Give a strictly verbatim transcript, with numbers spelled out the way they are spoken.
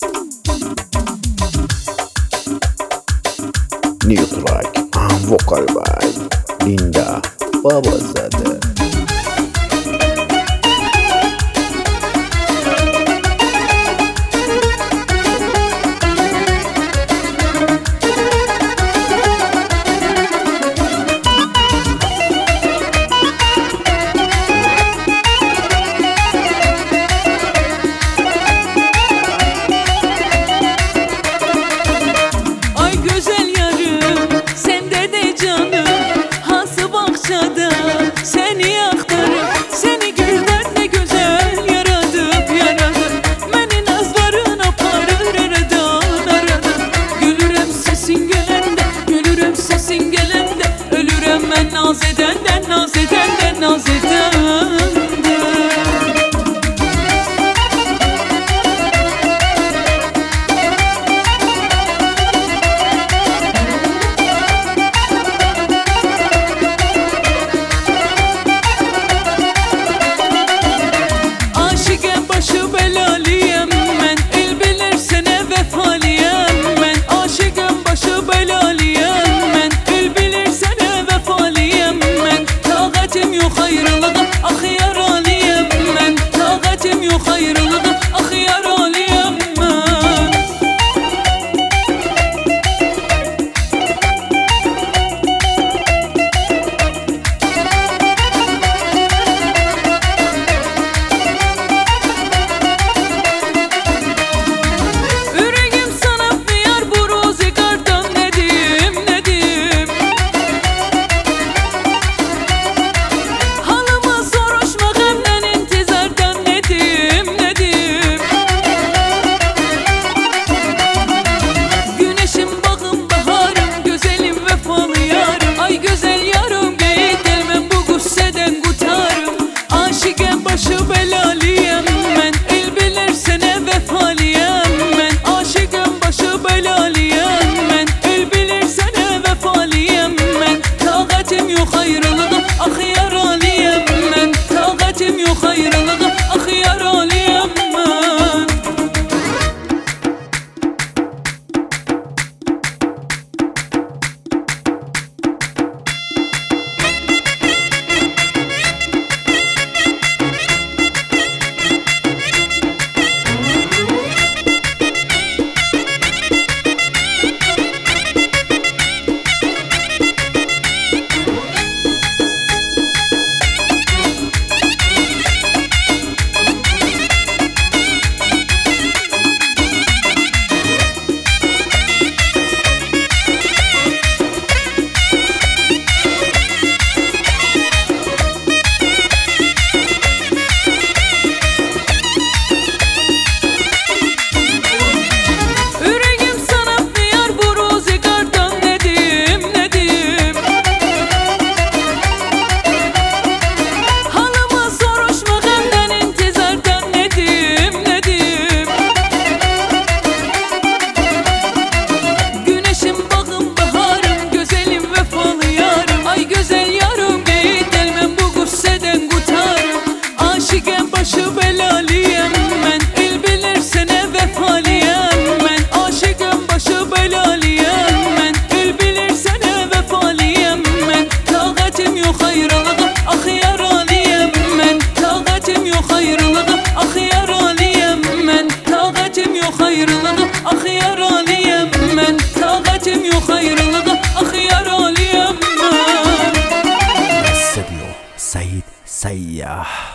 New track, vocal by Linda Babazade. Seni aktarıp seni gülden ne güzel yaradıp yaradıp beni nazların aparır aradan aradan. Gülürem sesin gelende, gülürem sesin gelende, ölürem ben naz edenden, naz edenden, naz edenden. Başı belaliyem ben, el bilirsene vefaliyem ben. Aşıkım başı belaliyem ben, el bilirsene vefaliyem ben. Takatim yok ayrılığa, ah yar aliyem ben. Takatim yok ayrılığa, ah yar aliyem ben. Başı belaliyem ben, el bilirsene vefaliyem ben. Aşıkım başı belaliyem ben, el bilirsene vefaliyem ben. Takatim yok ayrılığa, ah yar aliyem ben. Takatim yok ayrılığa, ah yar aliyem ben. Takatim yok ayrılığa, ah yar aliyem ben. Takatim yok ayrılığa, ah yar aliyem ben. Hissediyor Said Sayyah.